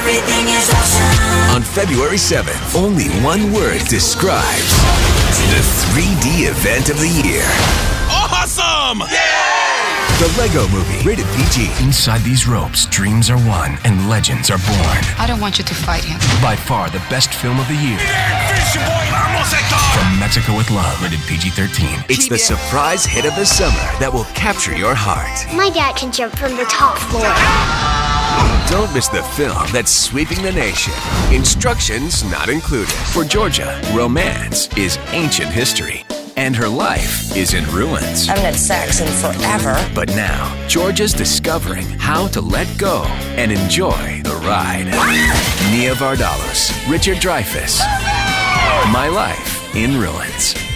Everything is awesome. On February 7th, only one word describes the 3D event of the year. Awesome! The Lego Movie, rated PG. Inside these ropes, dreams are won and legends are born. I don't want you to fight him. By far the best film of the year. From Mexico with Love, rated PG-13. It's the surprise hit of the summer that will capture your heart. My dad can jump from the top floor. Don't miss the film that's sweeping the nation. Instructions not included. For Georgia, romance is ancient history, and her life is in ruins. I haven't had sex in forever. But now, Georgia's discovering how to let go and enjoy the ride. Nia Vardalos, Richard Dreyfuss. My Life in Ruins.